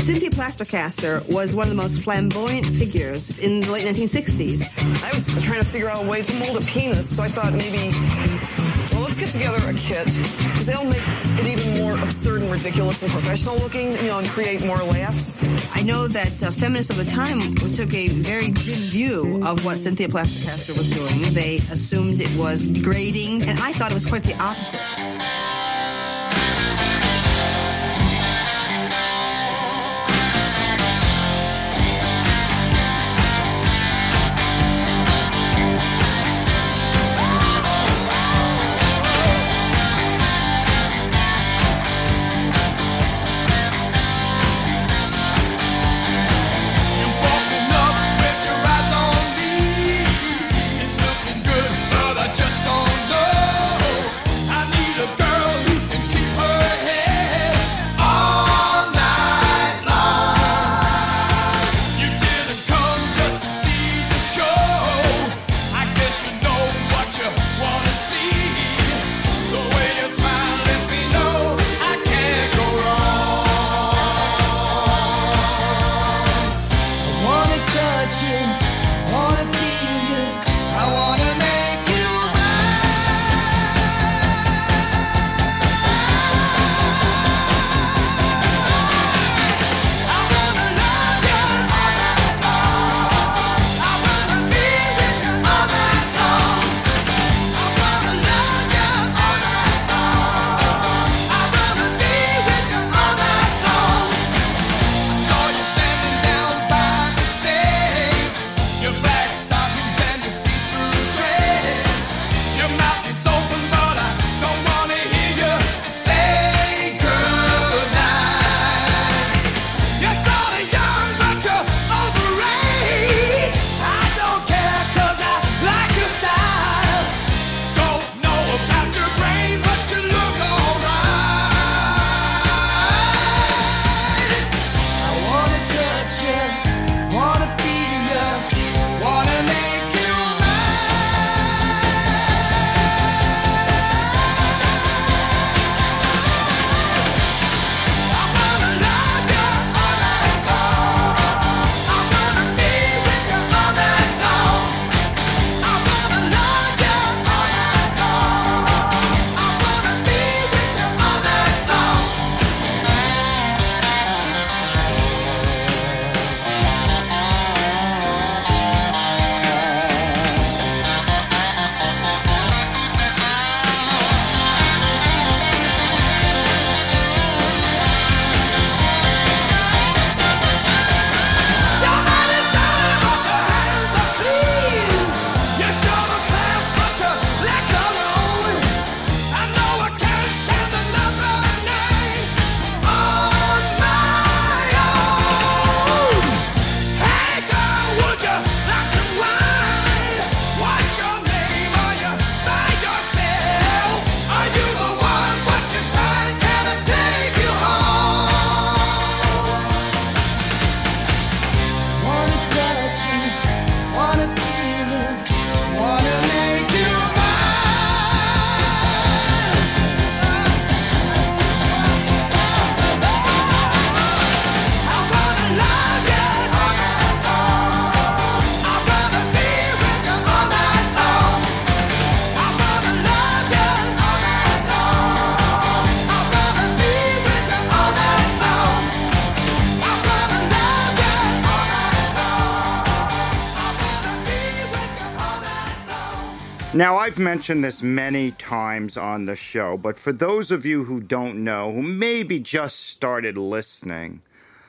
Cynthia Plastercaster was one of the most flamboyant figures in the late 1960s. I was trying to figure out a way to mold a penis, so I thought maybe, well, let's get together a kit, because they'll make it even more absurd and ridiculous and professional looking, and create more laughs. I know that feminists of the time took a very dim view of what Cynthia Plastercaster was doing. They assumed it was degrading, and I thought it was quite the opposite. Now, I've mentioned this many times on the show, but for those of you who don't know, who maybe just started listening,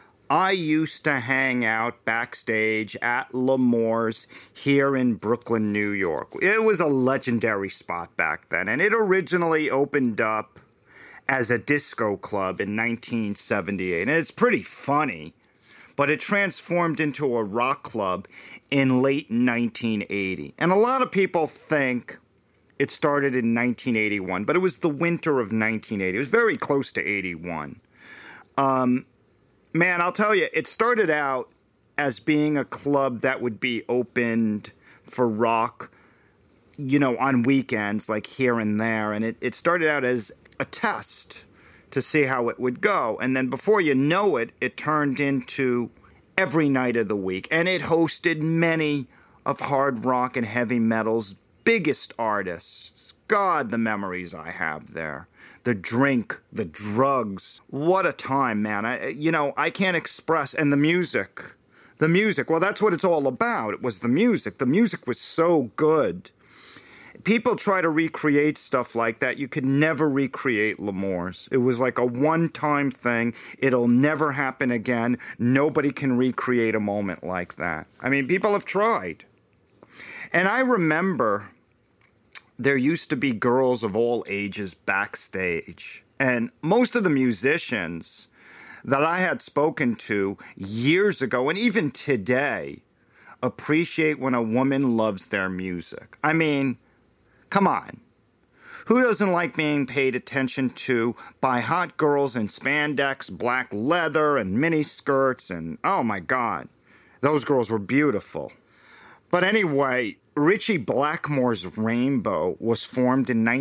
I used to hang out backstage at L'Amour's here in Brooklyn, New York. It was a legendary spot back then, and it originally opened up as a disco club in 1978. And it's pretty funny, but it transformed into a rock club in late 1980. And a lot of people think it started in 1981, but it was the winter of 1980. It was very close to 81. Man, I'll tell you, it started out as being a club that would be opened for rock, you know, on weekends, like here and there. And it started out as a test to see how it would go. And then before you know it, it turned into every night of the week. And it hosted many of hard rock and heavy metal's biggest artists. God, the memories I have there. The drink, the drugs. What a time, man. I can't express. And the music. The music. Well, that's what it's all about. It was the music. The music was so good. People try to recreate stuff like that. You could never recreate L'Amour's. It was like a one-time thing. It'll never happen again. Nobody can recreate a moment like that. I mean, people have tried. And I remember there used to be girls of all ages backstage. And most of the musicians that I had spoken to years ago, and even today, appreciate when a woman loves their music. I mean, come on. Who doesn't like being paid attention to by hot girls in spandex, black leather, and mini skirts? And oh my God, those girls were beautiful. But anyway, Ritchie Blackmore's Rainbow was formed in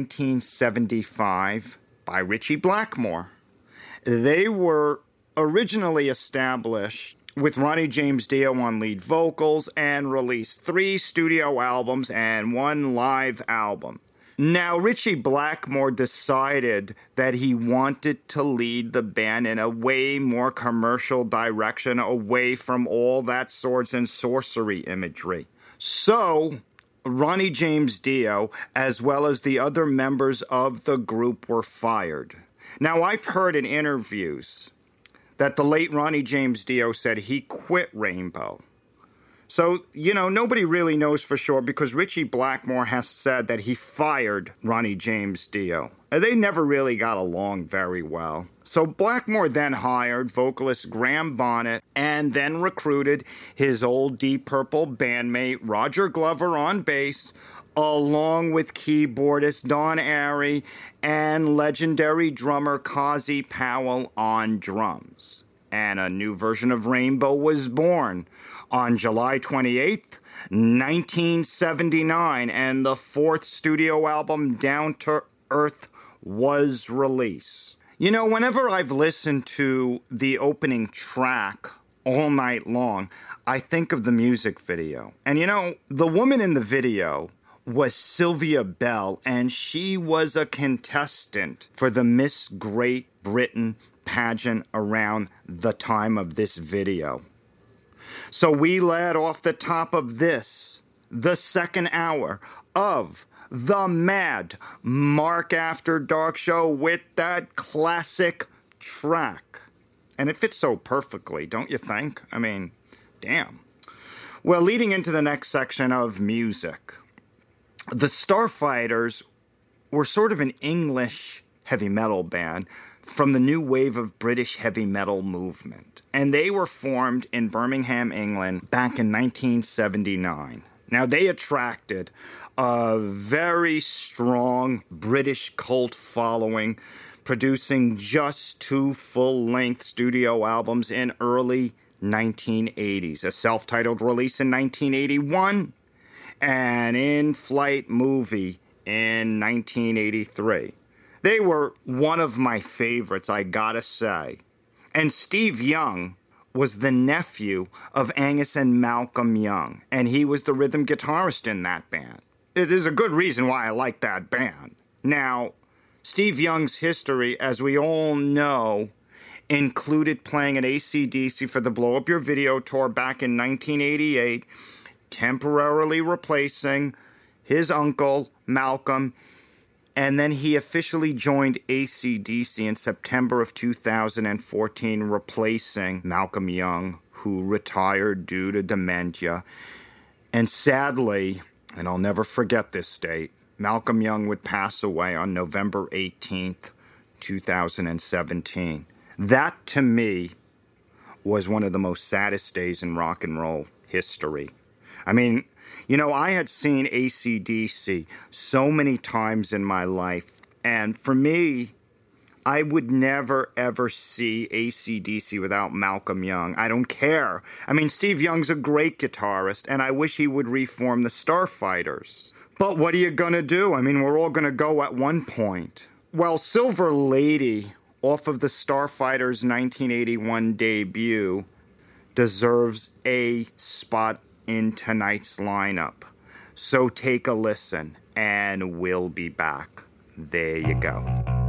1975 by Ritchie Blackmore. They were originally established with Ronnie James Dio on lead vocals and released 3 studio albums and 1 live album. Now, Ritchie Blackmore decided that he wanted to lead the band in a way more commercial direction, away from all that swords and sorcery imagery. So, Ronnie James Dio, as well as the other members of the group, were fired. Now, I've heard in interviews that the late Ronnie James Dio said he quit Rainbow. So, nobody really knows for sure because Ritchie Blackmore has said that he fired Ronnie James Dio. They never really got along very well. So Blackmore then hired vocalist Graham Bonnet and then recruited his old Deep Purple bandmate Roger Glover on bass, along with keyboardist Don Airey and legendary drummer Kazi Powell on drums. And a new version of Rainbow was born on July 28th, 1979, and the 4th studio album, Down to Earth, was released. Whenever I've listened to the opening track all night long, I think of the music video. And the woman in the video was Sylvia Bell, and she was a contestant for the Miss Great Britain pageant around the time of this video. So we led off the top of this, the second hour of the Mad Mark After Dark show with that classic track. And it fits so perfectly, don't you think? I mean, damn. Well, leading into the next section of music, the Starfighters were sort of an English heavy metal band from the new wave of British heavy metal movement. And they were formed in Birmingham, England, back in 1979. Now, they attracted a very strong British cult following, producing just 2 full-length studio albums in early 1980s. A self-titled release in 1981, an in-flight movie in 1983. They were one of my favorites, I gotta say. And Steve Young was the nephew of Angus and Malcolm Young, and he was the rhythm guitarist in that band. It is a good reason why I like that band. Now, Steve Young's history, as we all know, included playing at AC/DC for the Blow Up Your Video tour back in 1988, temporarily replacing his uncle, Malcolm, and then he officially joined AC/DC in September of 2014, replacing Malcolm Young, who retired due to dementia. And sadly, and I'll never forget this date, Malcolm Young would pass away on November 18th, 2017. That, to me, was one of the most saddest days in rock and roll history. I mean, I had seen AC/DC so many times in my life, and for me, I would never, ever see AC/DC without Malcolm Young. I don't care. I mean, Steve Young's a great guitarist, and I wish he would reform the Starfighters. But what are you going to do? I mean, we're all going to go at one point. Well, Silver Lady off of the Starfighter's 1981 debut, deserves a spot in tonight's lineup. So take a listen, and we'll be back. There you go.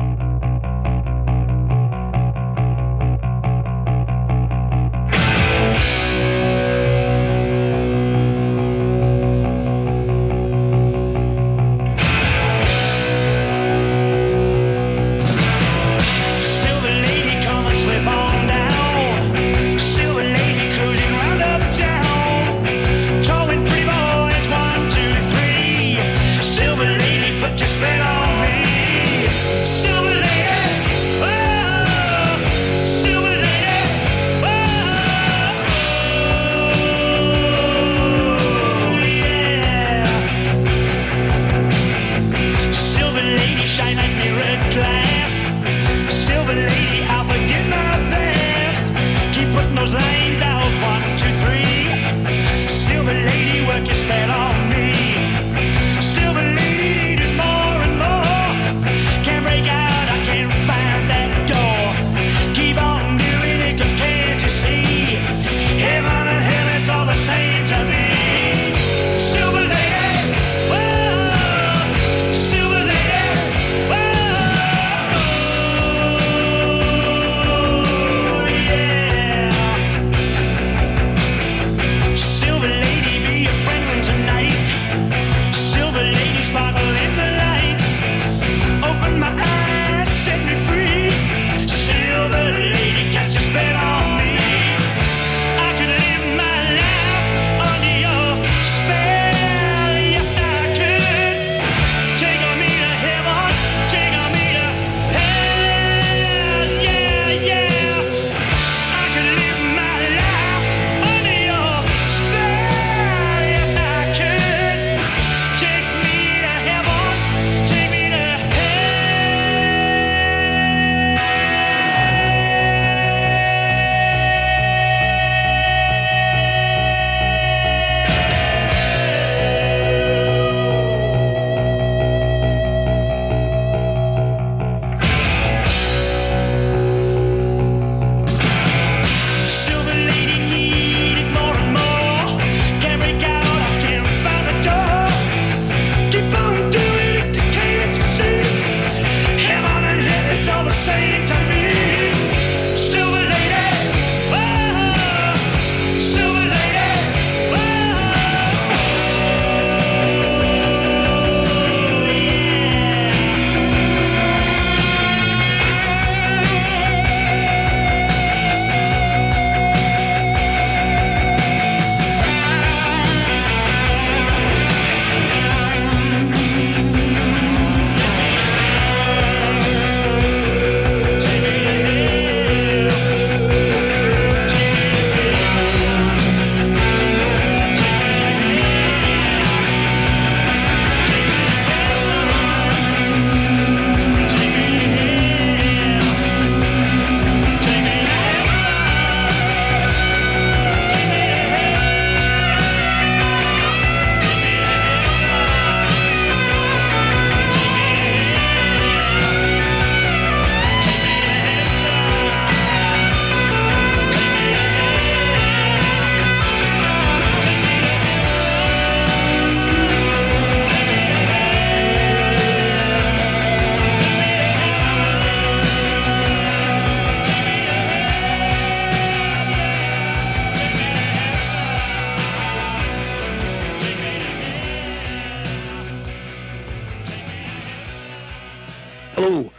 Hello,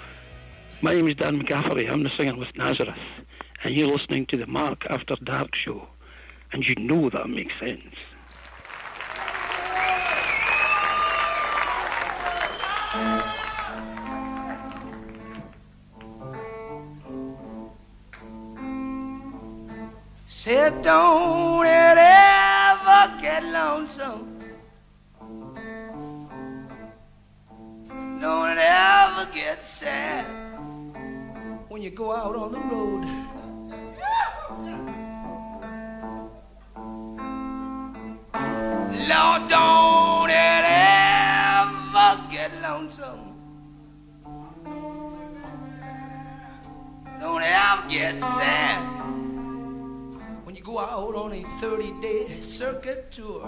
my name is Dan McCafferty. I'm the singer with Nazareth, and you're listening to the Mark After Dark show, and you know that makes sense. Said don't it ever get lonesome, don't it ever get sad when you go out on the road. Lord, don't it ever get lonesome get sad when you go out on a 30-day circuit tour.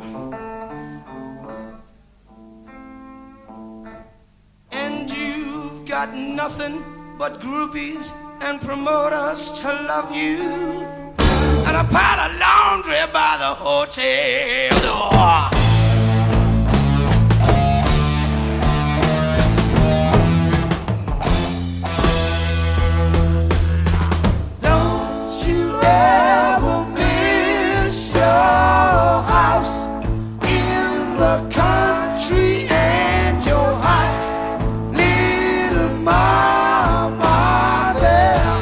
And you've got nothing but groupies and promoters to love you, and a pile of laundry by the hotel door. Don't you ever miss your house in the country and your hot little mama there.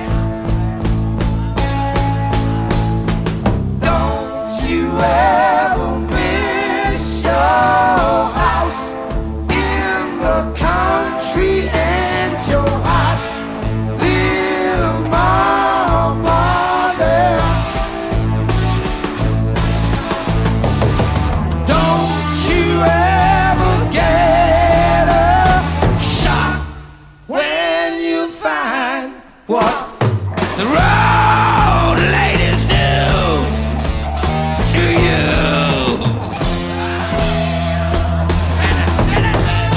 Don't you ever miss your house in the country and your hot little mama there. Don't you ever get a shock when you find what the road ladies do to you. And a silly thing.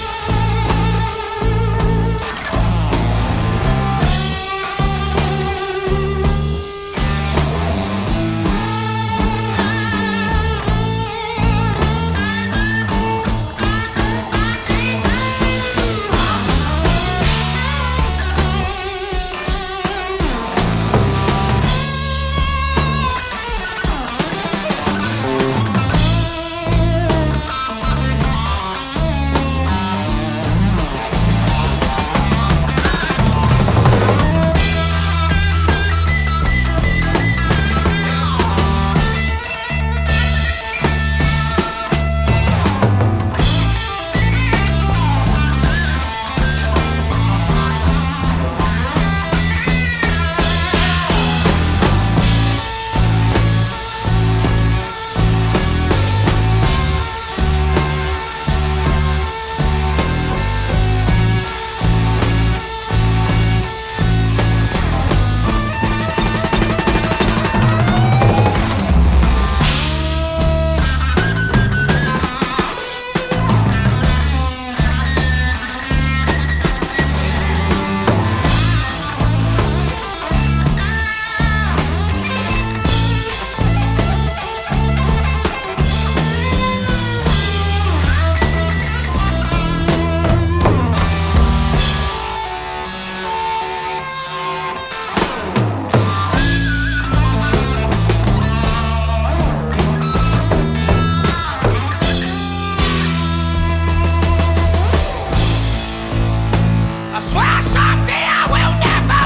I swear someday I will never,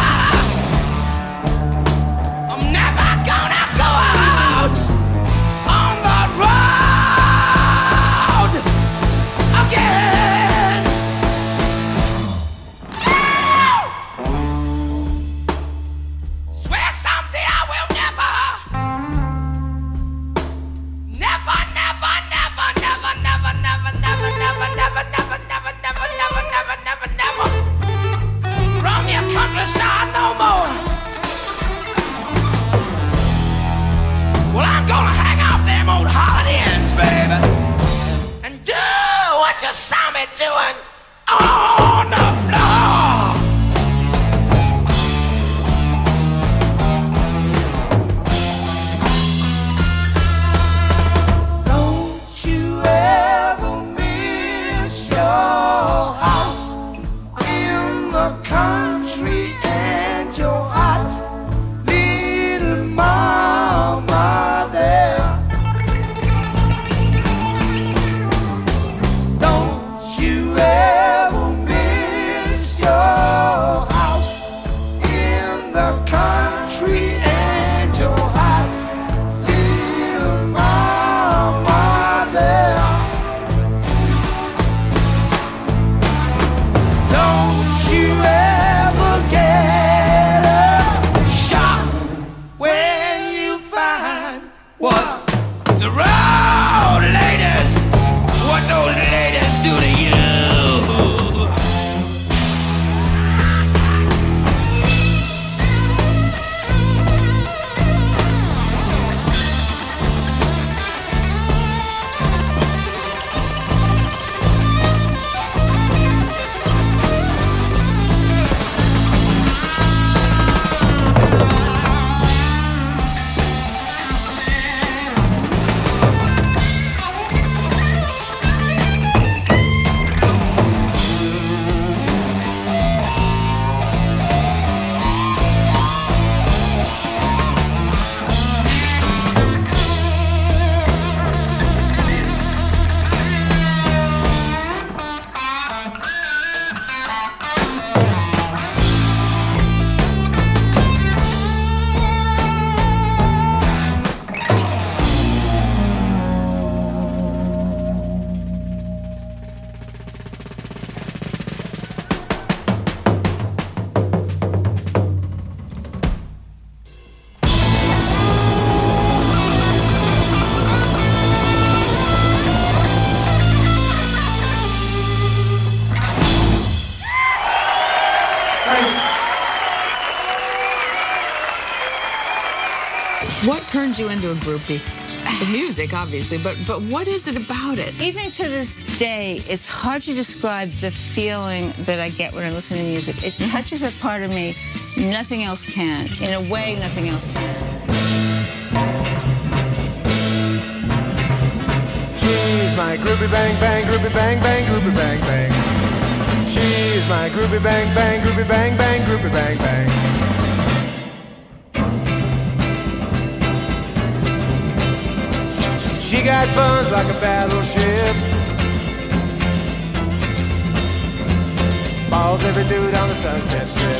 I'm never gonna go out on the road again. Swear someday I will never, never, never, never, never, never, never, never, never, never, never, never, never, never, never, never, never roam your countryside no more. Well, I'm gonna hang out them old Holiday Inns, baby, and do what you saw me doing on the floor. Don't you ever miss your house in the country and your hot little mama there. Don't you ever miss your house in the country and your hot little mama there. Don't you ever get a shock when you find what the road ladies, what those ladies do to you. What turns you into a groupie? The music, obviously, but what is it about it? Even to this day, it's hard to describe the feeling that I get when I listen to music. It touches a part of me nothing else can. In a way, nothing else can. She's my groupie bang bang, groupie bang bang, groupie bang bang. She's my groupie bang bang, groupie bang bang, groupie bang bang. She got buns like a battleship. Balls every dude on the Sunset Strip.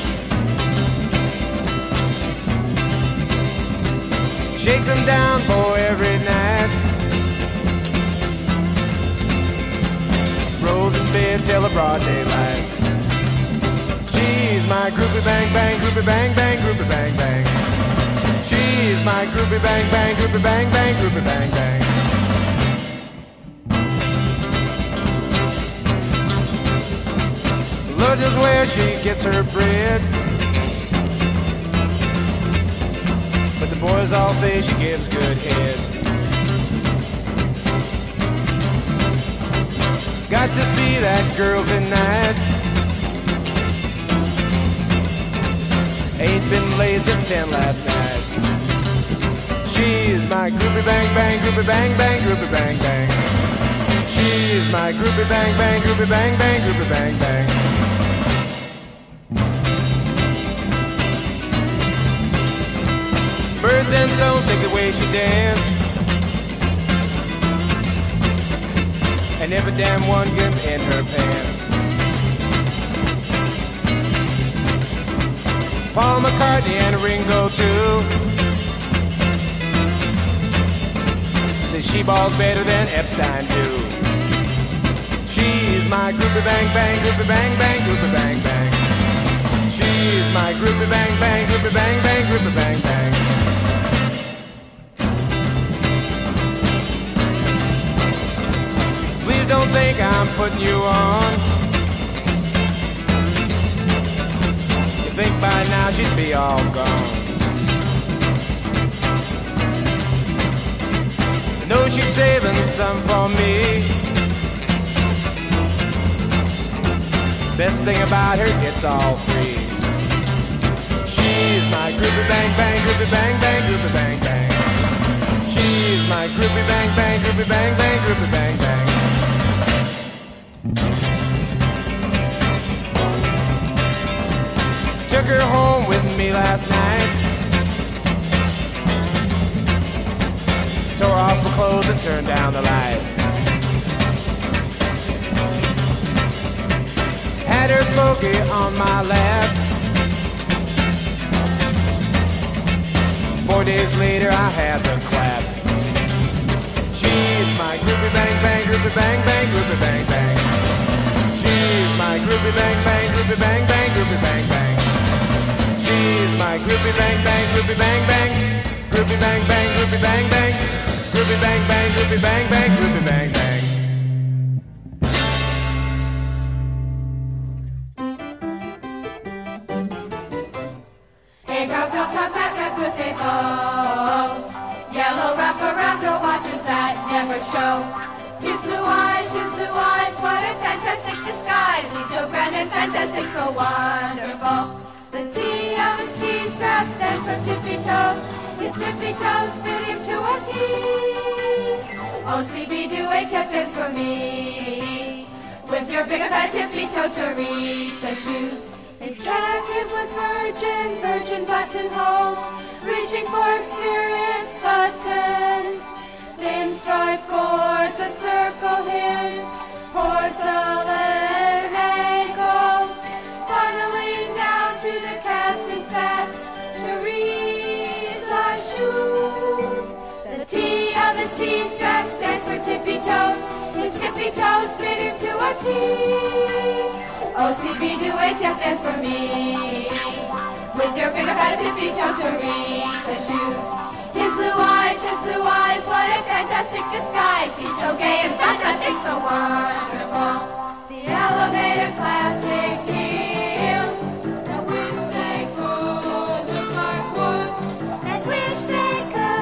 Shakes them down, boy, every night. Rolls in bed till the broad daylight. She's my groupie bang bang, groupie bang bang, groupie bang bang. She's my groupie bang bang, groupie bang bang, groupie bang bang. Lord knows where she gets her bread, but the boys all say she gives good head. Got to see that girl tonight. Ain't been laid since 10 last night. She's my groupie bang bang, groupie bang bang, groupie bang bang. She's my groupie bang bang, groupie bang bang, groupie bang bang. Birds and stones think the way she danced, and every damn one gets in her pants. Paul McCartney and Ringo too. Says she balls better than Epstein do. She's my groupie bang bang, groupie bang bang, groupie bang bang. She's my groupie bang bang, groupie bang bang, groupie bang bang. Please don't think I'm putting you on. You think by now she'd be all gone. I know she's saving some for me. Best thing about her, gets all free. She's my groupie bang bang, groupie bang bang, groupie bang bang. She's my groupie bang bang, groupie bang bang, groupie bang bang. Took her home with me last night. Tore off her clothes and turned down the light. Had her bogey on my lap. 4 days later I had the clap. She's my groupie bang bang, groupie bang bang, groupie bang bang. She's my groupie bang bang, groupie bang bang, groupie bang bang. She's my groupie bang bang, groupie bang bang, groupie bang bang, groupie bang bang, groupie bang bang, groupie bang bang, groupie bang bang. Hey, girl, come back up with a bow. Yellow wrapper, watchers that never show. His blue eyes, what a fantastic disguise. He's so grand and fantastic, so wonderful. The T of his T-strap stands for tippy toes. His tippy toes fit him to a T. OCB, do a tap dance for me. With your big fat tippy toe Teresa shoes. A jacket with virgin buttonholes. Reaching for experienced buttons. Thin striped cords that circle his porcelain ankles. Funneling down to the captain's fat Teresa shoes. The T of his T-strap stands for tippy toes. His tippy toes fit him to a T. OCB, do a tap dance for me. With your big fat tippy toe Teresa shoes. His blue eyes, what a fantastic disguise. He's so gay and fantastic, so wonderful. The elevator plastic heels that wish they could look like wood. That wish they could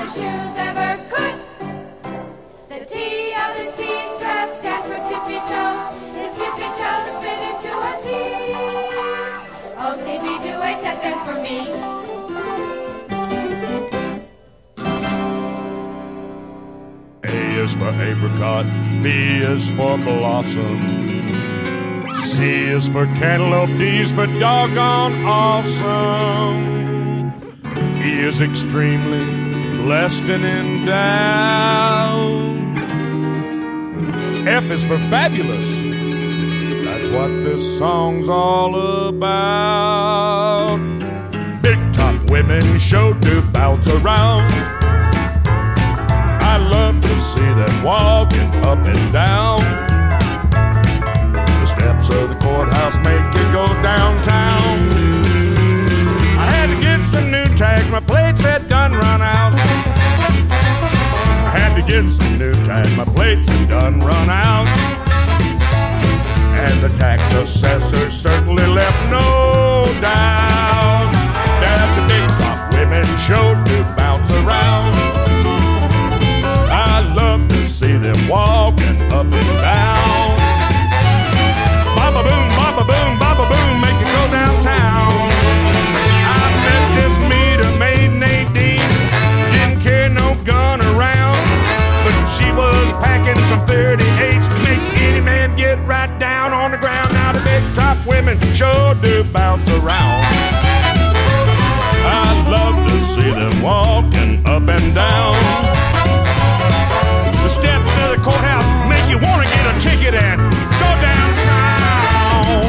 his shoes ever could. The T of his T-strap stands for tippy toes. His tippy toes fit into a T. OCB, do a tap dance for me. A is for apricot, B is for blossom, C is for cantaloupe, D is for doggone awesome. E is extremely blessed and endowed. F is for fabulous. That's what this song's all about. Big top women show to bounce around. I love to see them walking up and down. The steps of the courthouse make you go downtown. I had to get some new tags, my plates had done run out. I had to get some new tags, my plates had done run out. And the tax assessor certainly left no doubt that the big top women showed to bounce around. I love to see them walking up and down. Baba boom, baba boom, baba boom, make it go downtown. I met this meter maid Nadine, didn't carry no gun around, but she was packing some 38s to make any man get right down on the ground. Now the big top women sure do bounce around. I love to see them walking up and down. The steps of the courthouse make you want to get a ticket and go downtown.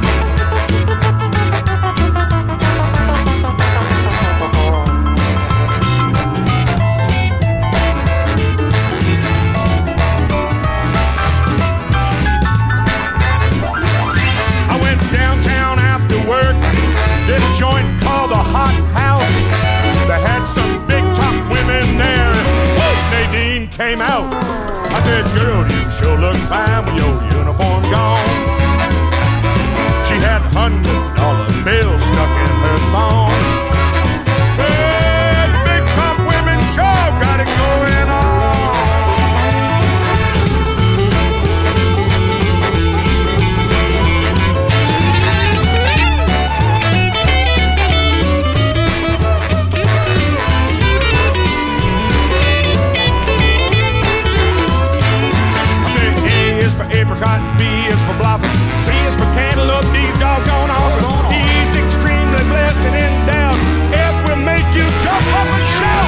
I went downtown after work, this joint called the Hot House. They had some big top women there. Nadine came out. I said, girl, you sure look fine with your uniform gone. She had $100 bills stuck in her thong. Well, big top women sure got it going on. Apricot, B is for blossom, C is for cantaloupe, D doggone awesome. E is extremely blessed and endowed. F will make you jump up and shout.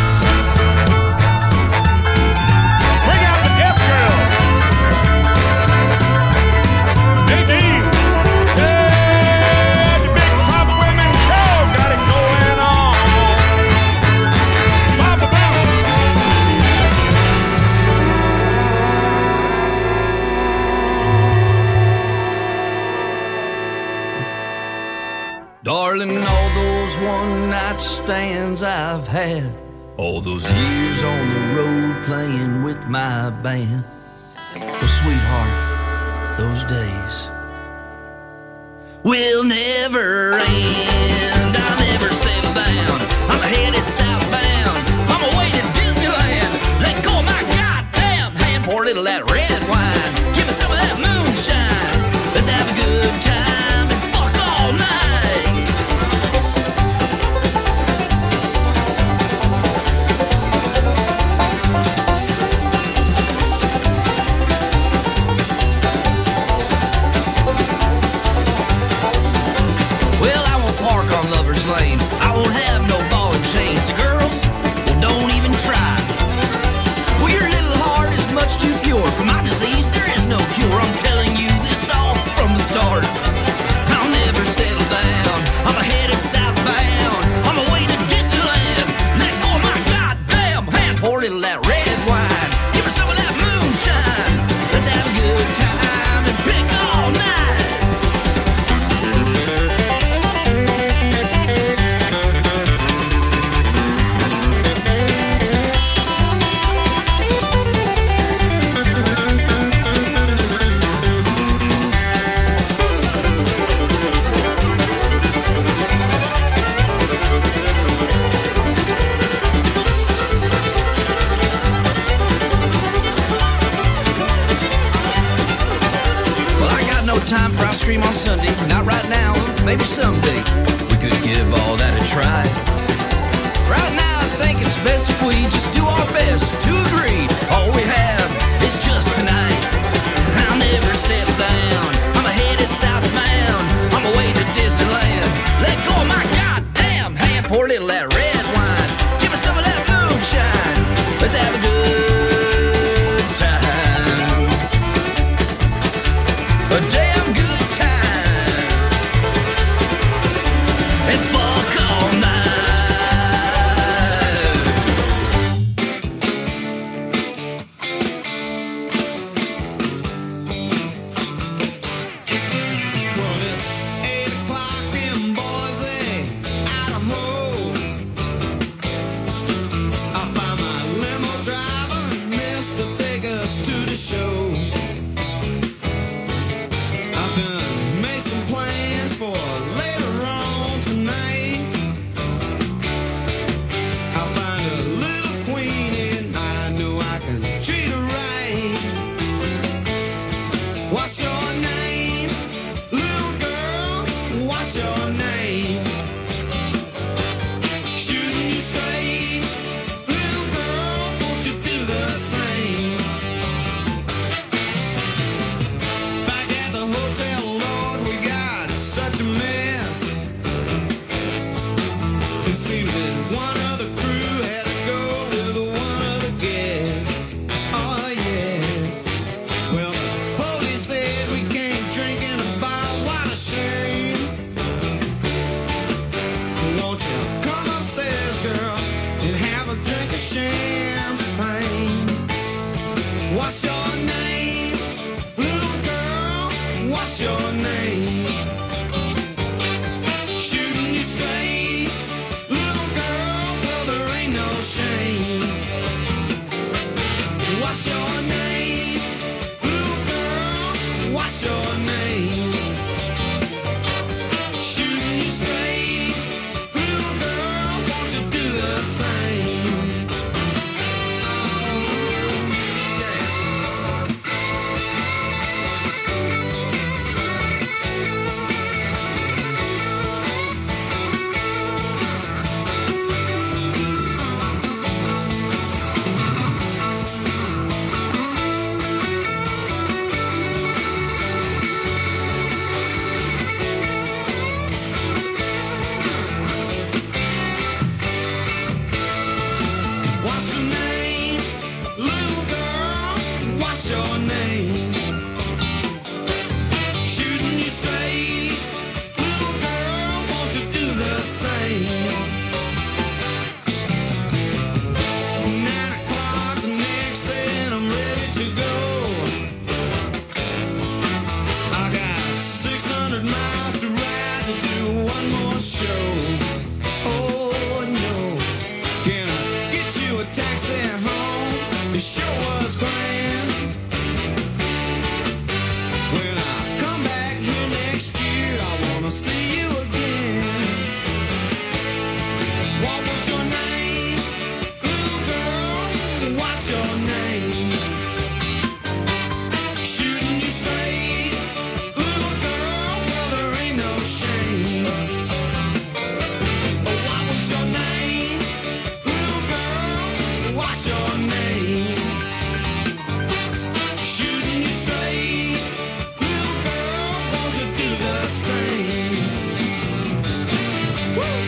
Bring out the F girl. Nadine. Yeah, the big top women show got it going on. Baba boom. Darling, all those one-night stands I've had, all those years on the road playing with my band. Well, sweetheart, those days will never end. I'll never settle down. I'm headed southbound. I'm away to Disneyland. Let go of my goddamn hand. Pour a little of that red wine. Give me some of that moonshine. Let's have a good time and fuck all night. Lane. I won't have no ball and chain. So girls, well, don't even try. Well, your little heart is much too pure. For my disease, there is no cure. I'm telling you this all from the start. I'll never settle down. I'm headed southbound. I'm away to Disneyland. Let go of my goddamn hand. Pour a little of that red wine. Give me some of that moonshine. Let's have a good time and pick all night. stream on Sunday. Not right now, maybe someday. We could give all that a try. Right now, I think it's best if we just do our best to agree. All we have is just tonight. I'll never settle down. I'm headed southbound. I'm away to Disneyland. Let go of my goddamn hand. Pour a little of that red wine. Give me some of that moonshine. Let's have a good time. A damn good time. And fuck all night. Well, it's 8 o'clock in Boise, Idaho. I found my limo driver, missed to take us to the show. I've done made some plans for later on tonight. I'll find a little queen and I know I can treat her right. What's your name, little girl? What's your name? Shooting you straight, little girl, won't you do the same? Back at the hotel, Lord, we got such a mess. It seems that one of the crew had to go with one of the guests. Oh, yes. Well, the police said we can't drink in a bar. What a shame. Won't you come upstairs, girl, and have a drink of champagne? What's your name, little girl? What's your name? Shooting you straight, little girl, well, there ain't no shame. What's your name, little girl? What's your name? Shooting you straight, little girl, won't you do the same? What's your name, little girl? What's your name? Shooting you straight, little girl, won't you do the same? 9 o'clock the next day and I'm ready to go. I got 600 miles to ride to do one more show. Oh no, can I get you a taxi home? The show was grand. When I come back here next year, I wanna see you again. What was your name, little girl? What's your name? Shooting you straight, little girl, well, there ain't no shame. Oh, what was your name, little girl? What's your name? Shooting you straight, little girl, won't you do the same? Woo!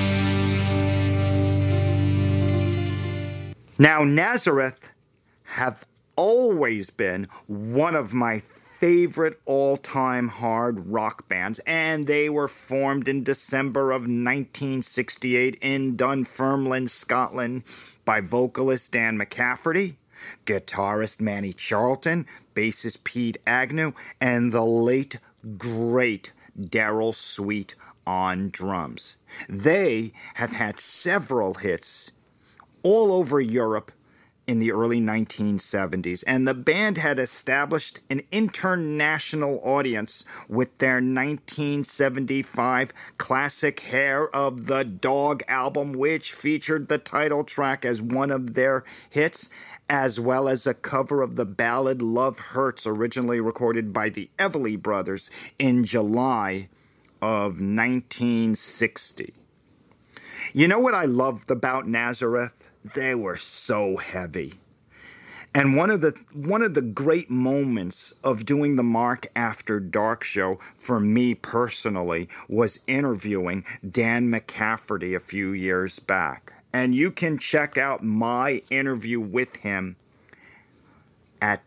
Now, Nazareth have always been one of my favorite all-time hard rock bands, and they were formed in December of 1968 in Dunfermline, Scotland, by vocalist Dan McCafferty, guitarist Manny Charlton, bassist Pete Agnew, and the late, great Daryl Sweet on drums. They have had several hits all over Europe in the early 1970s, and the band had established an international audience with their 1975 classic Hair of the Dog album, which featured the title track as one of their hits, as well as a cover of the ballad Love Hurts, originally recorded by the Everly Brothers in July of 1960. You know what I loved about Nazareth? They were so heavy. And one of the great moments of doing the Mark After Dark show for me personally was interviewing Dan McCafferty a few years back. And you can check out my interview with him at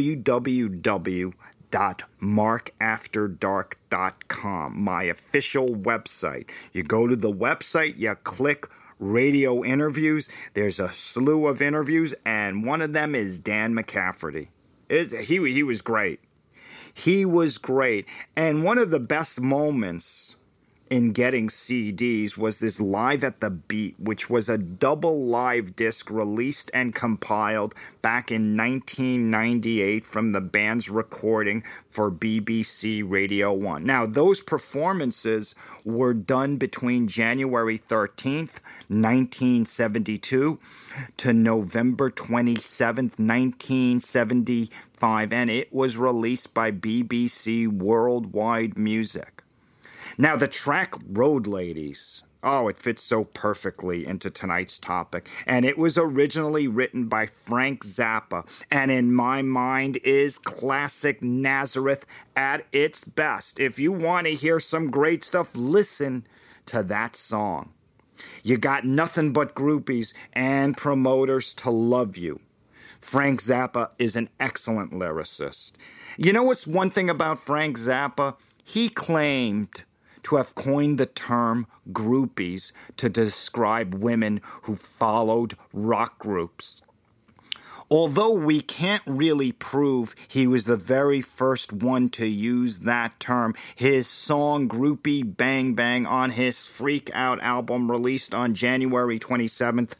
www.markafterdark.com, my official website. You go to the website, you click radio interviews. There's a slew of interviews, and one of them is Dan McCafferty. He was great. He was great. And one of the best moments in getting CDs was this Live at the Beat, which was a double live disc released and compiled back in 1998 from the band's recording for BBC Radio 1. Now, those performances were done between January 13th, 1972 to November 27th, 1975, and it was released by BBC Worldwide Music. Now, the track Road Ladies, it fits so perfectly into tonight's topic. And it was originally written by Frank Zappa, and in my mind is classic Nazareth at its best. If you want to hear some great stuff, listen to that song. You got nothing but groupies and promoters to love you. Frank Zappa is an excellent lyricist. You know what's one thing about Frank Zappa? He claimed to have coined the term groupies to describe women who followed rock groups. Although we can't really prove he was the very first one to use that term, his song Groupie Bang Bang on his Freak Out album released on January 27th,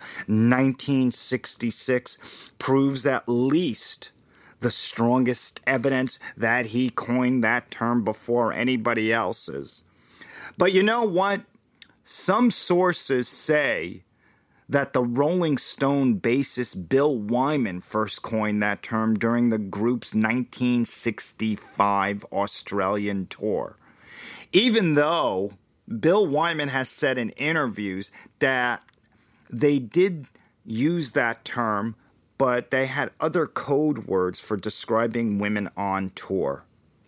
1966 proves at least the strongest evidence that he coined that term before anybody else's. But you know what? Some sources say that the Rolling Stone bassist Bill Wyman first coined that term during the group's 1965 Australian tour. Even though Bill Wyman has said in interviews that they did use that term, but they had other code words for describing women on tour.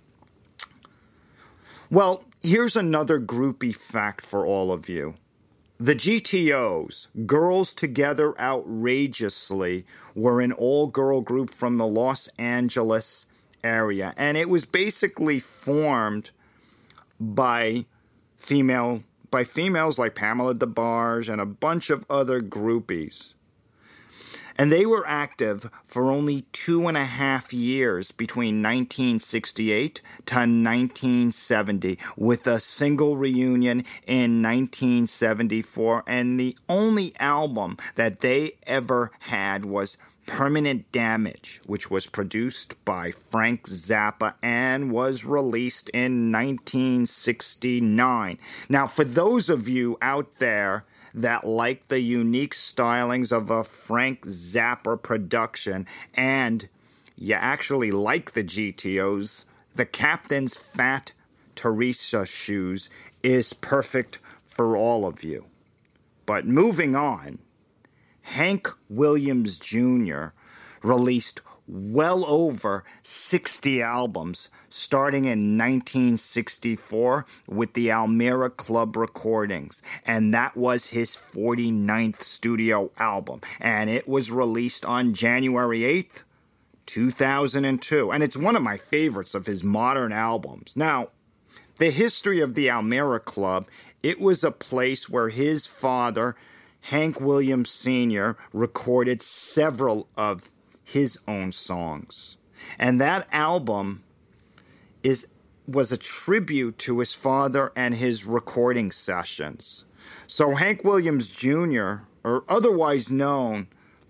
Well, here's another groupie fact for all of you. The GTOs, Girls Together Outrageously, were an all-girl group from the Los Angeles area, and it was basically formed by females like Pamela DeBarge and a bunch of other groupies. And they were active for only 2.5 years between 1968 to 1970, with a single reunion in 1974. And the only album that they ever had was Permanent Damage, which was produced by Frank Zappa and was released in 1969. Now, for those of you out there that like the unique stylings of a Frank Zappa production, and you actually like the GTOs, the Captain's Fat Teresa shoes is perfect for all of you. But moving on, Hank Williams Jr. released well over 60 albums, starting in 1964 with the Almira Club recordings. And that was his 49th studio album. And it was released on January 8th, 2002. And it's one of my favorites of his modern albums. Now, the history of the Almira Club, it was a place where his father, Hank Williams Sr., recorded several of his own songs. And that album was a tribute to his father and his recording sessions. So Hank Williams Jr., or otherwise known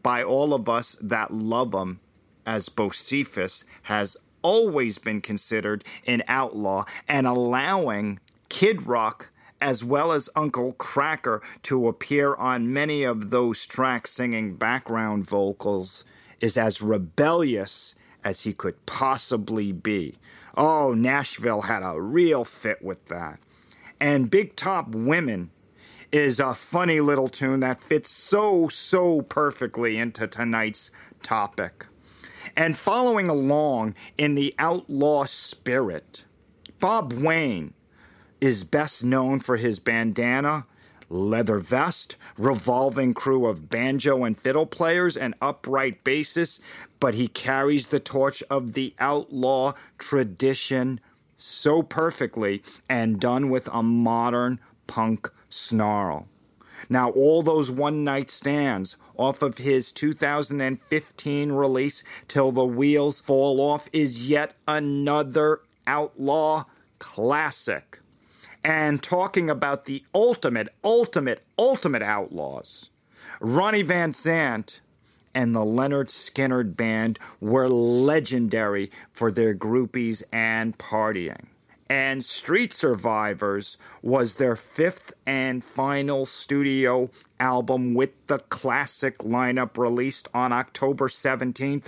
by all of us that love him, as Bocephus has always been considered an outlaw, and allowing Kid Rock as well as Uncle Kracker to appear on many of those tracks singing background vocals is as rebellious as he could possibly be. Oh, Nashville had a real fit with that. And Big Top Women is a funny little tune that fits so perfectly into tonight's topic. And following along in the outlaw spirit, Bob Wayne is best known for his bandana, leather vest, revolving crew of banjo and fiddle players, and upright bassists, but he carries the torch of the outlaw tradition so perfectly and done with a modern punk snarl. Now, all those one-night stands off of his 2015 release, Till the Wheels Fall Off, is yet another outlaw classic. And talking about the ultimate outlaws, Ronnie Van Zant and the Leonard Skinner Band were legendary for their groupies and partying. And Street Survivors was their fifth and final studio album with the classic lineup, released on October 17th,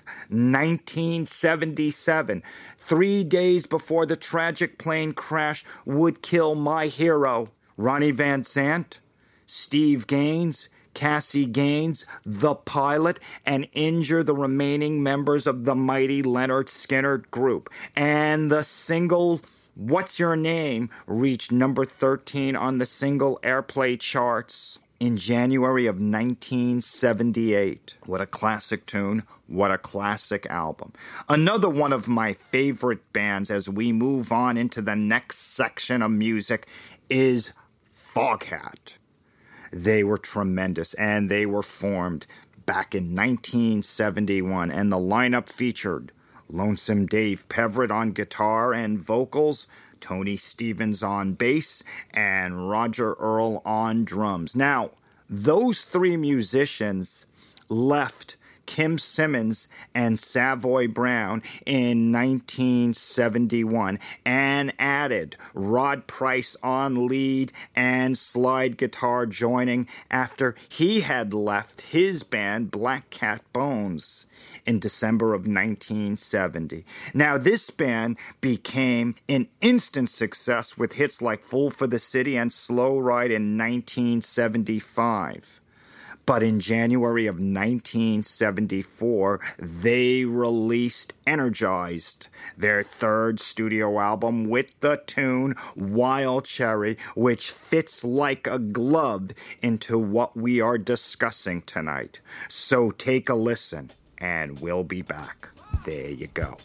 1977. 3 days before the tragic plane crash would kill my hero, Ronnie Van Zant, Steve Gaines, Cassie Gaines, the pilot, and injure the remaining members of the mighty Leonard Skinner group. And the single What's Your Name reached number 13 on the single airplay charts in January of 1978. What a classic tune. What a classic album. Another one of my favorite bands as we move on into the next section of music is Foghat. They were tremendous, and they were formed back in 1971, and the lineup featured Lonesome Dave Peverett on guitar and vocals, Tony Stevens on bass, and Roger Earl on drums. Now, those three musicians left Kim Simmons and Savoy Brown in 1971 and added Rod Price on lead and slide guitar, joining after he had left his band Black Cat Bones in December of 1970. Now, this band became an instant success with hits like Fool for the City and Slow Ride in 1975. But in January of 1974, they released Energized, their third studio album, with the tune Wild Cherry, which fits like a glove into what we are discussing tonight. So take a listen, and we'll be back. There you go.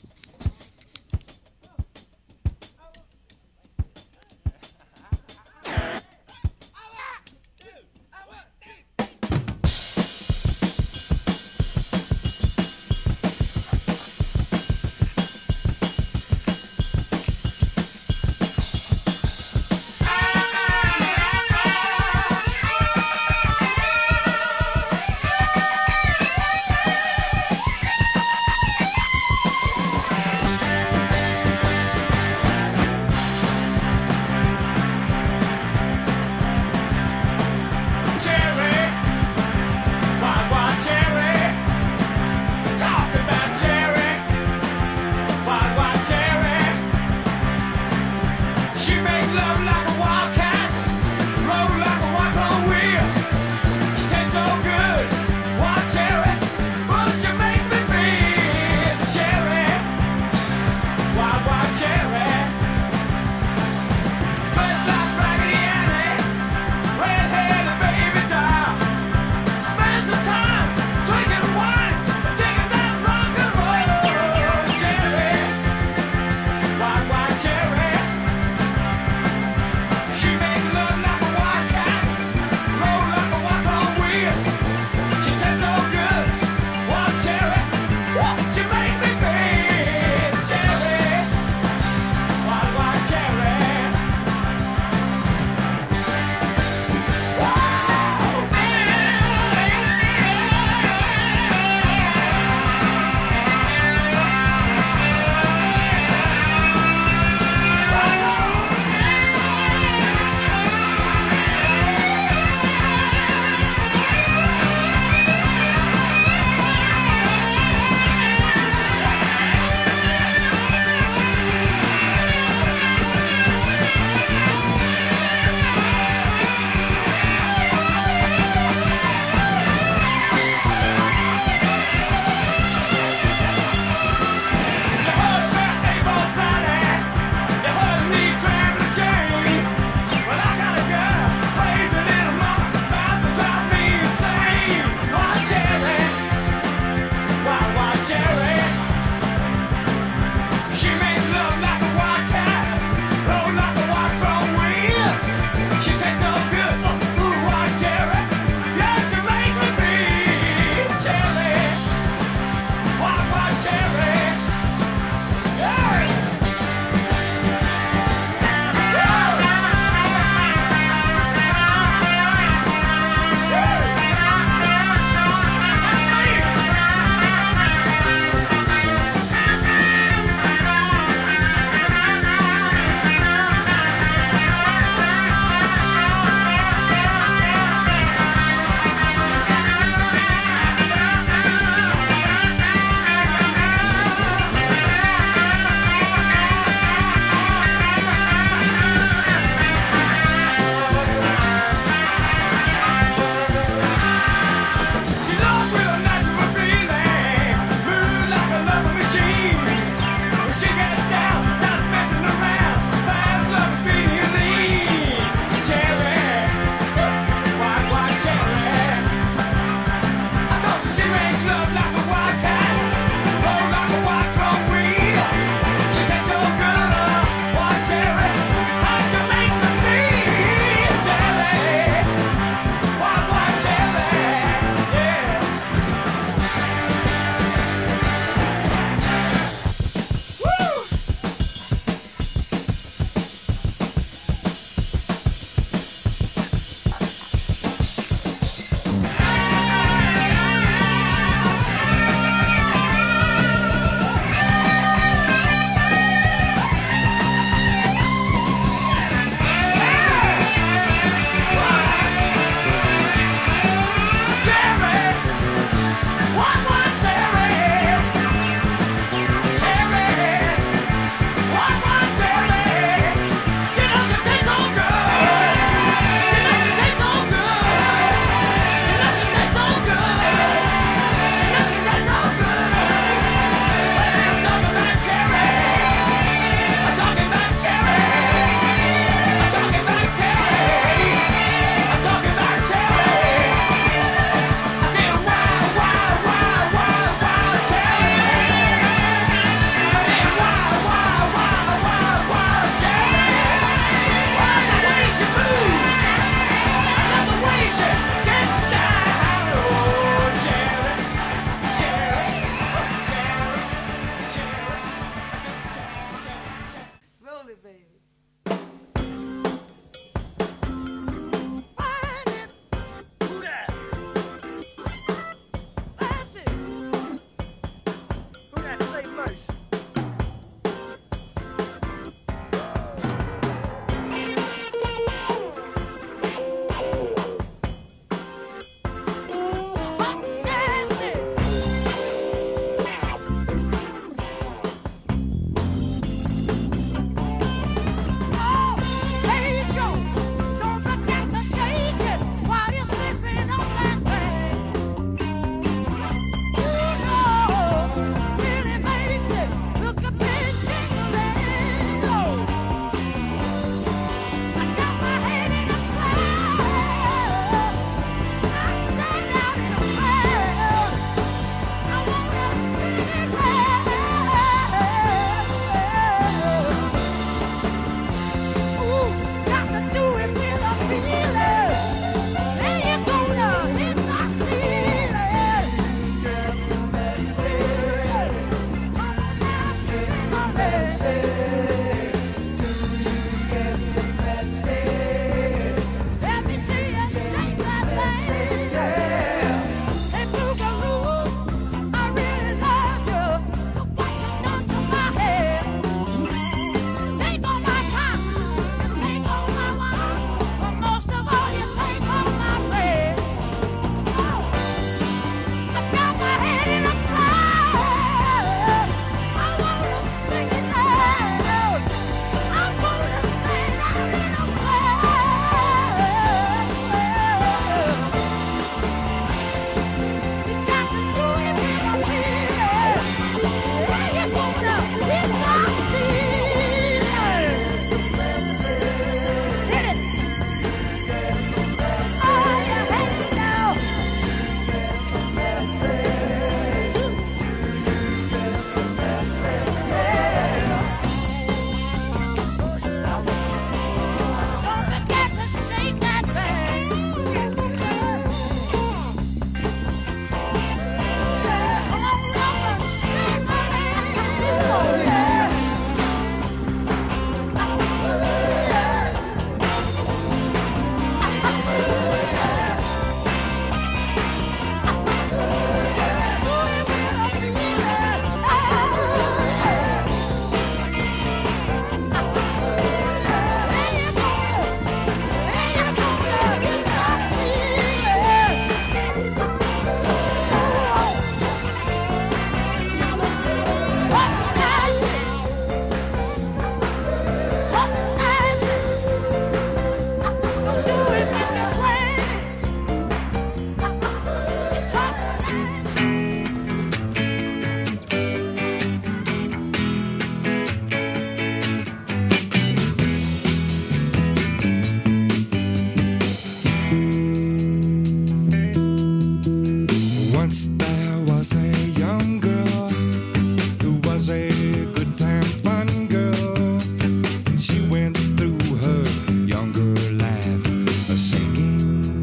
was a young girl who was a good time fun girl. She went through her younger life singing.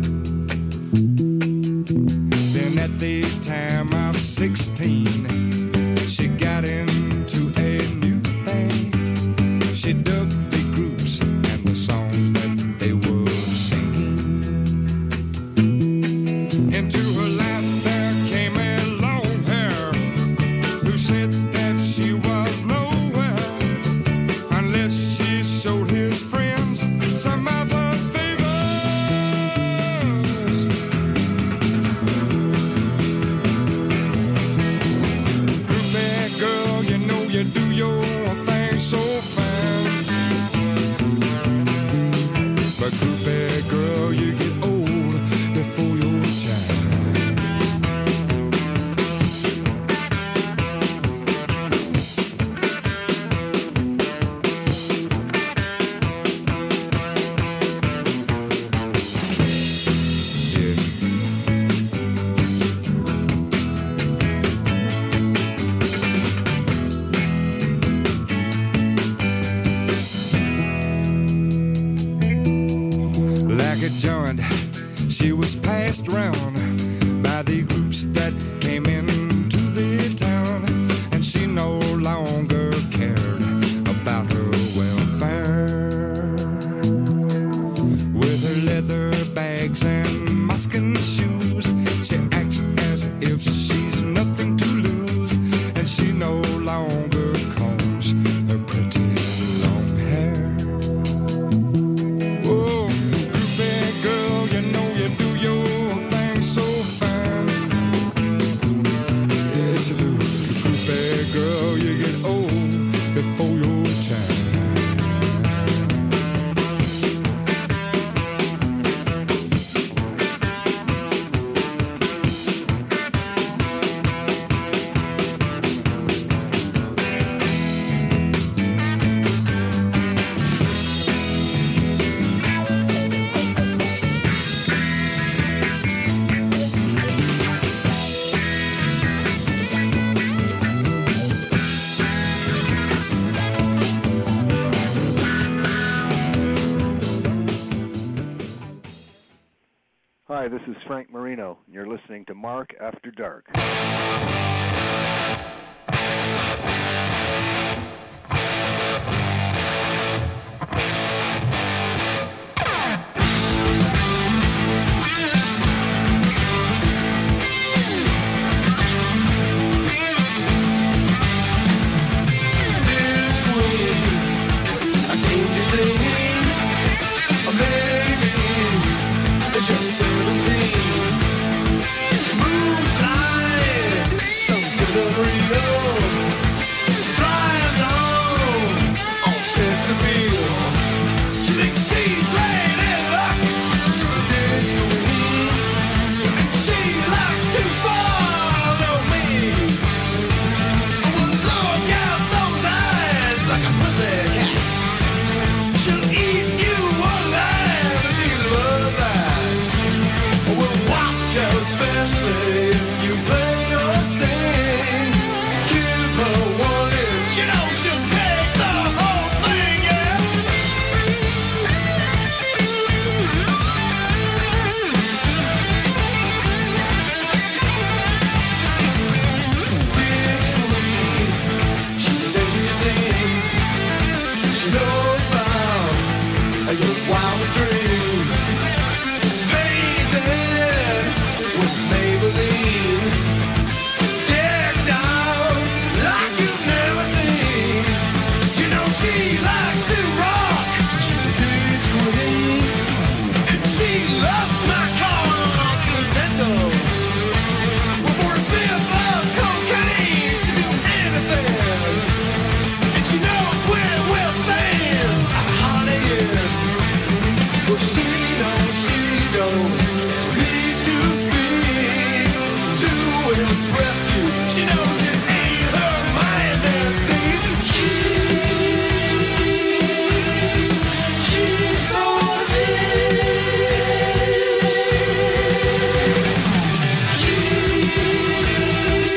Then at the time of 16, she got into a new thing. She dug the groups and the songs that they were singing. Into her life there came a long hair who said that she was nowhere unless she showed his friends some of her favors. Groupie girl, you know you do your thing so fine. But groupie girl, you get old before your time. Like a joint, she was passed round by the groups that came into the town, and she no longer cared about her welfare. With her leather bags and Moscow shoes, she acts as if she's nothing to lose, and she no longer combs her pretty long hair. Oh, groupie girl, you know you do your thing so fine. Yes, you do. Groupie girl, you get old before your time. Hi, this is Frank Marino, and you're listening to Mark After Dark. Just 17. She moves like something unreal. She thrives on sex appeal. She thinks she's laid in luck. She's a ditch queen, and she likes to follow me. Well, look out those eyes like a pussycat. She'll eat you alive, but she's alive. Watch out, especially if you play or sing. Give her warning, she knows she'll take the whole thing, yeah. Bitch queen, she's a danger scene. She knows about your wildest dreams. With Maybelline, decked out like you've never seen. You know she likes to rock. She's a ditch queen, and she loves my Continental. Well, for a sniff of cocaine, she do anything, and she knows where we'll stand. Hollywood. Well, she don't need to speak to impress you. She knows it ain't her mind that's deep. She's so deep.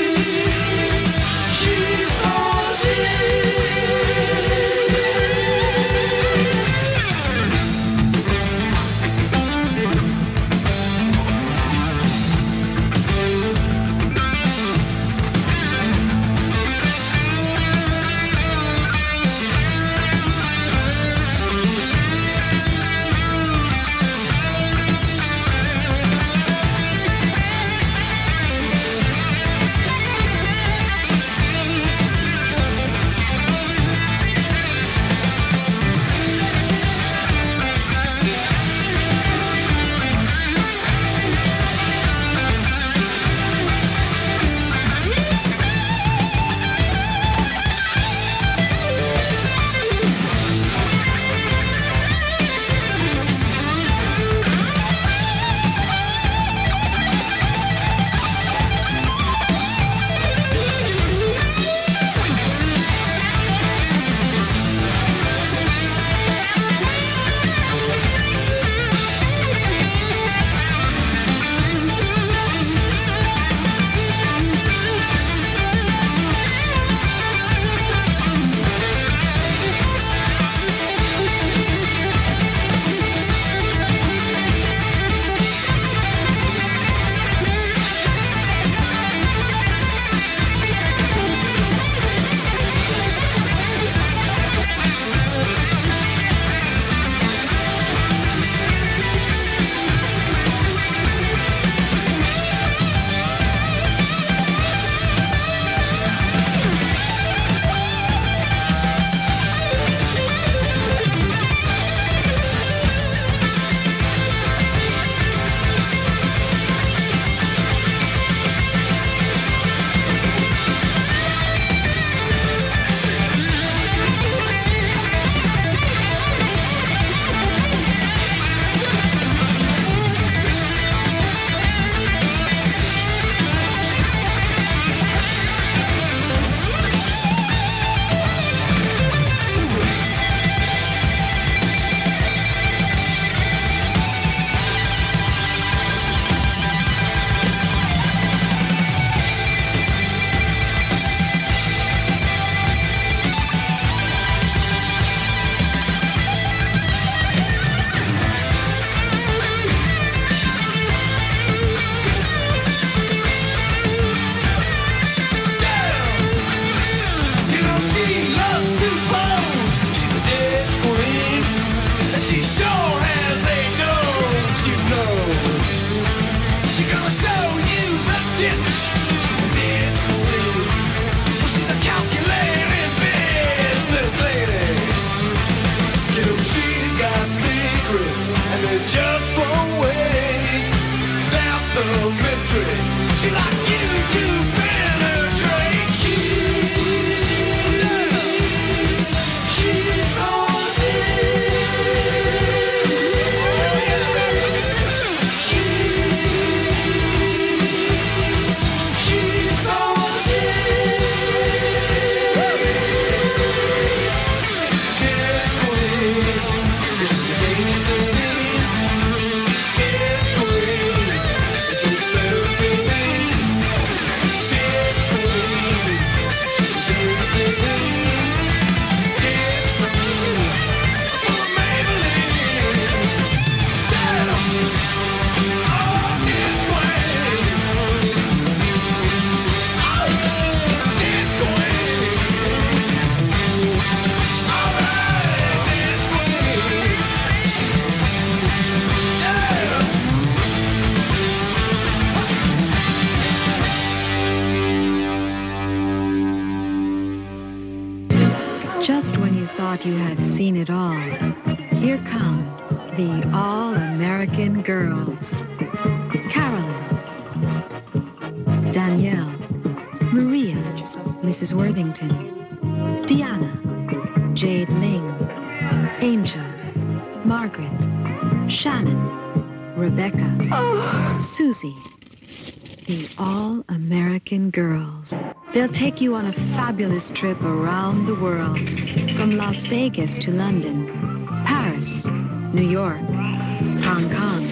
Just when you thought you had seen it all, here come the All-American Girls. Carolyn, Danielle, Maria, Mrs. Worthington, Deanna, Jade Ling, Angel, Margaret, Shannon, Rebecca, Susie. The All-American Girls. They'll take you on a fabulous trip around the world, from Las Vegas to London, Paris, New York, Hong Kong.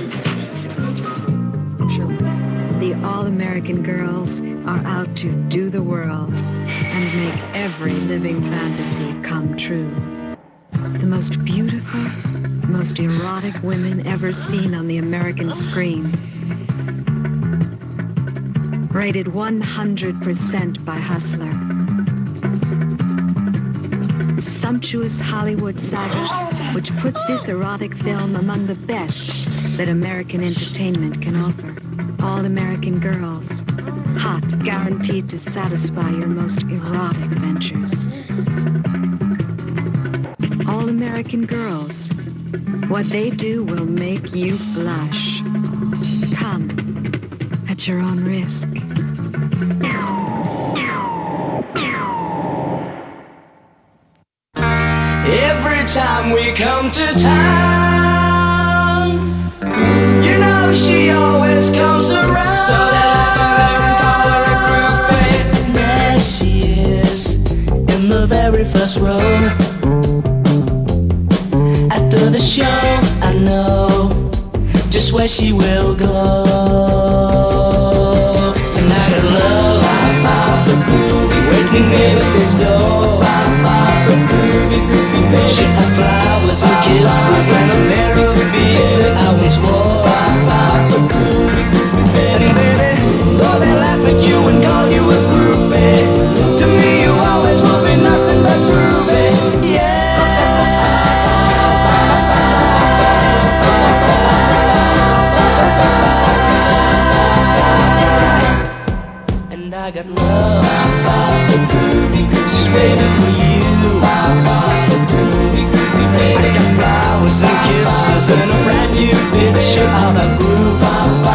The All-American Girls are out to do the world and make every living fantasy come true. The most beautiful, most erotic women ever seen on the American screen. Rated 100% by Hustler. Sumptuous Hollywood saga, which puts this erotic film among the best that American entertainment can offer. All-American Girls. Hot, guaranteed to satisfy your most erotic ventures. All-American Girls. What they do will make you blush. Come. At your own risk. Every time we come to town, you know she always comes around. So they laugh at her and call her a groupie. There she is, in the very first row. After the show, I know just where she will go. And I got love, waiting next his door. She had flowers and kisses and a narrow beats that I once wore. And baby, though they laugh at you and call you a groupie, to me you always will be nothing but groovy. And I got love, just waiting for you. I got flowers and kisses and a brand new picture of a groove.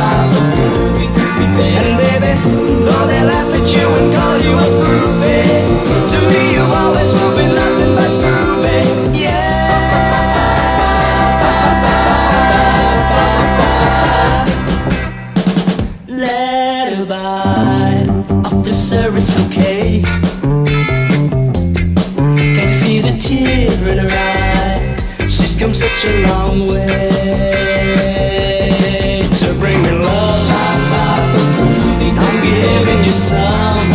And baby, though they laugh at you and call you a groupie, to me you always will be nothing but groovy. Let her by, officer, it's okay. Can't you see the tear in her eye? She's come such a long way. So bring me love, I'm giving you some.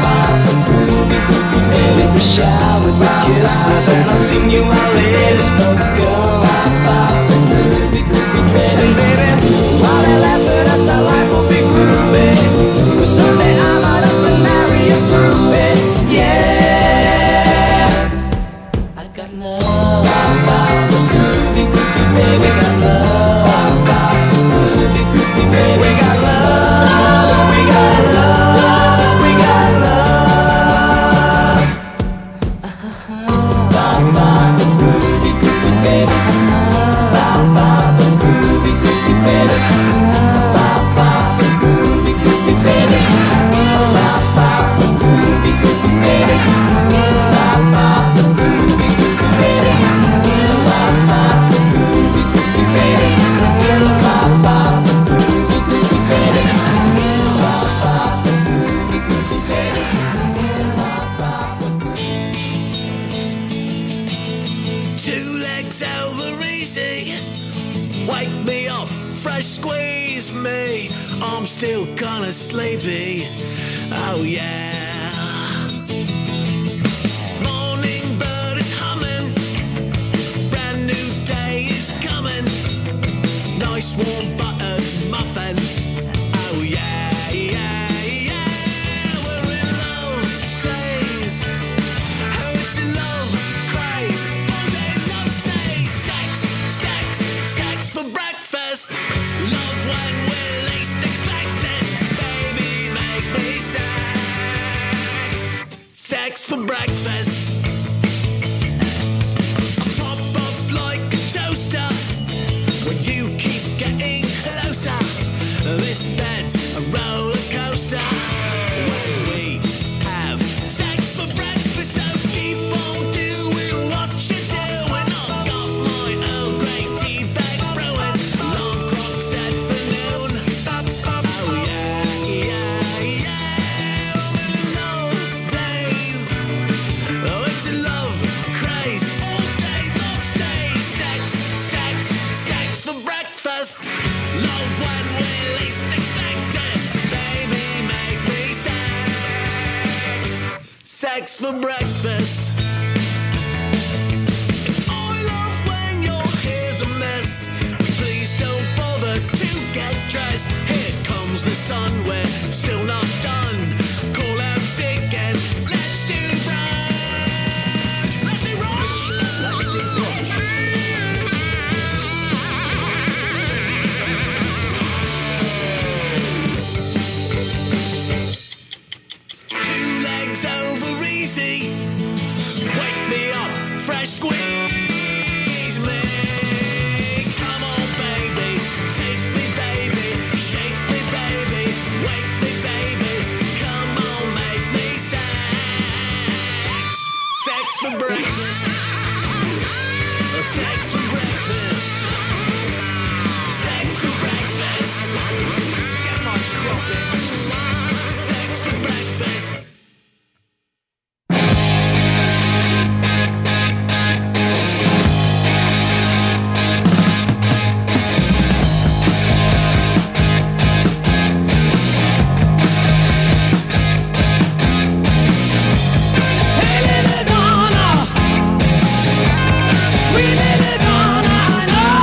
Leave me showered with kisses, and I'll sing you my latest bubblegum. And baby, while they laugh at us, our life will be groovy. 'Cause someday I might up and marry a groupie. Yeah, I got love, groovy, baby, we got love, groovy, baby, we got love, we got love, we got love. Groovy, baby, groovy, baby. Two legs over easy. Wake me up, fresh squeeze me. I'm still kinda sleepy. Oh yeah. Morning bird is humming. Brand new day is coming. Nice warm buttered muffin. Oh yeah, yeah, yeah. We're in love days. Hurt to love craze. All day love stays. Sex, sex, sex for breakfast. Love when we're least expected. Baby, make me sex. Sex for breakfast. sex for breakfast. I love when your hair's a mess. Please don't bother to get dressed. Here comes the sun, we're still not done. Call out sick and let's do brunch. Let's do brunch. Let's do brunch. Two legs over easy. Wake me up, fresh squeeze me. Come on, baby, take me, baby, shake me, baby, wake me, baby. Come on, make me sex. Sex for breakfast. Sex for breakfast. Sex for breakfast. Get my crumpet. Sex for breakfast. Hey, little Donna, sweet little Donna, I know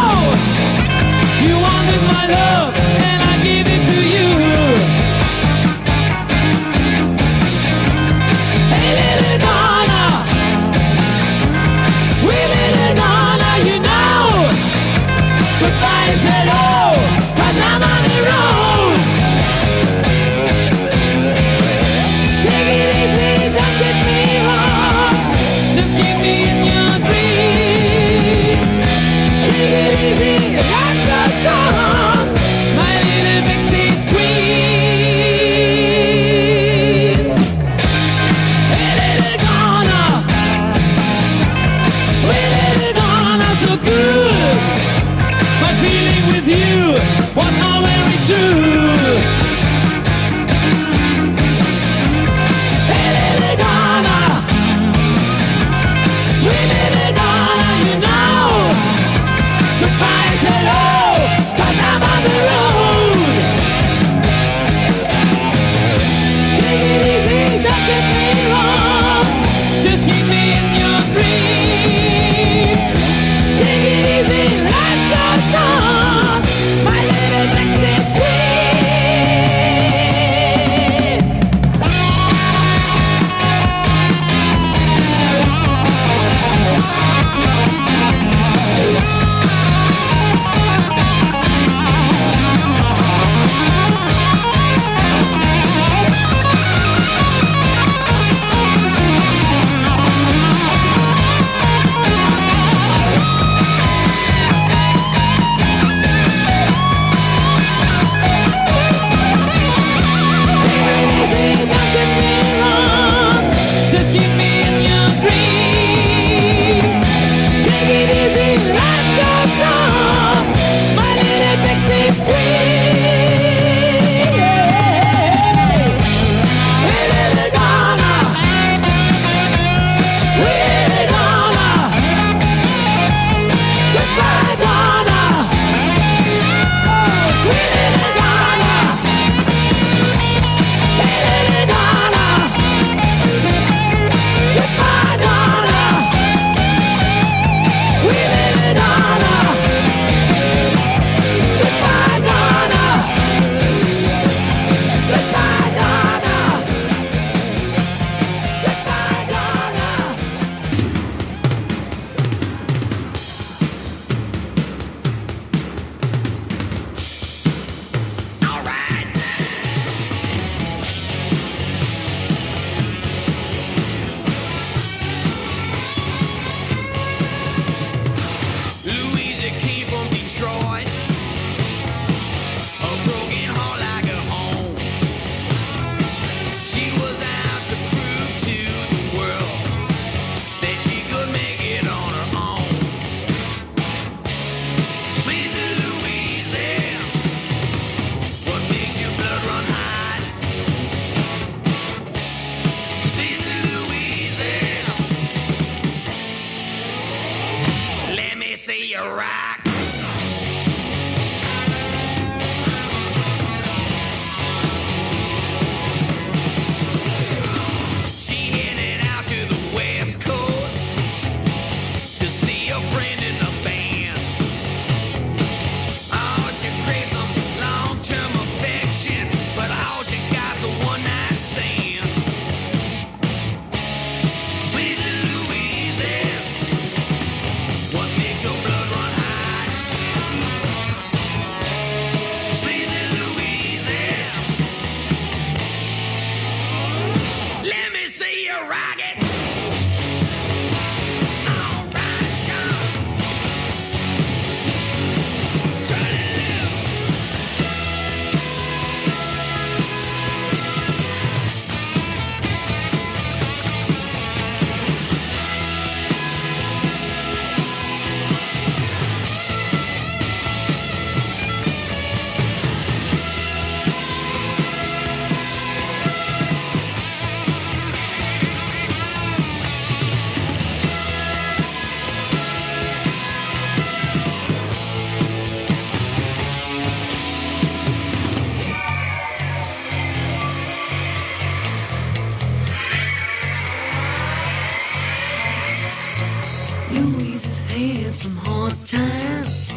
had some hard times,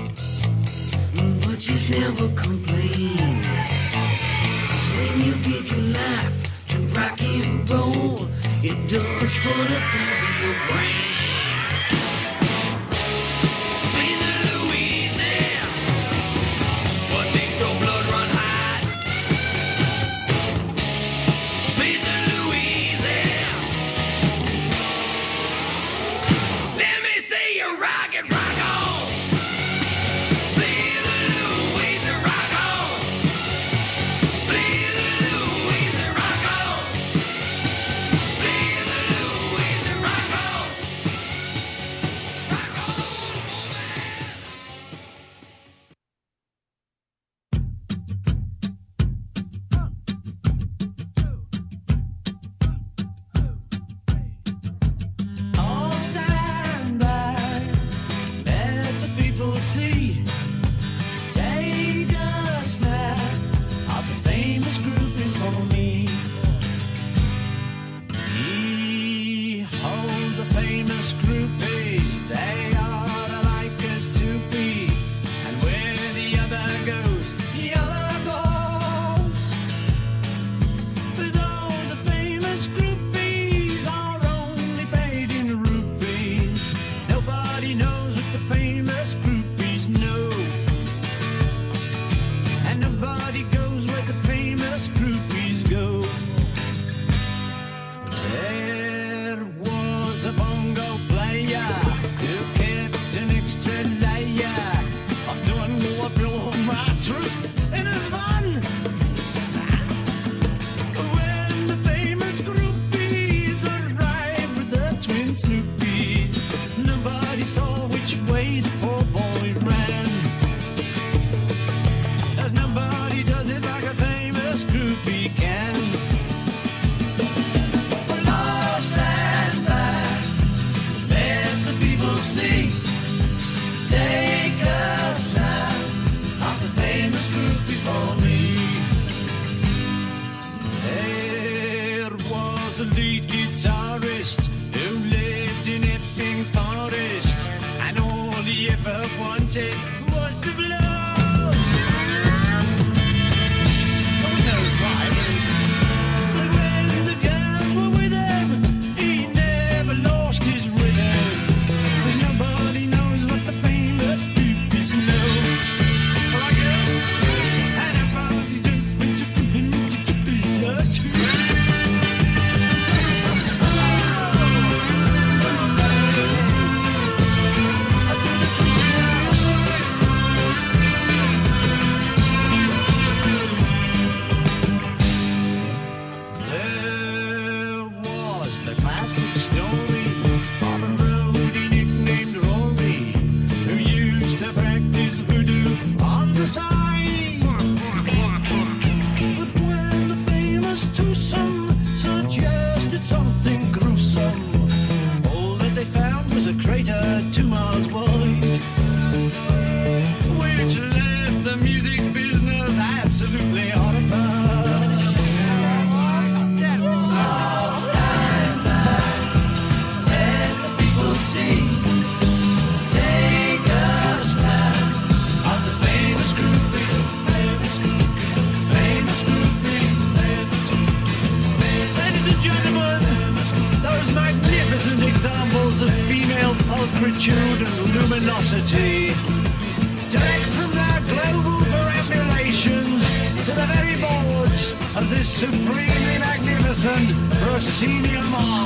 but just never complain. When you give your life to rock and roll, it does for the things in your brain. Of this supremely magnificent proscenium art.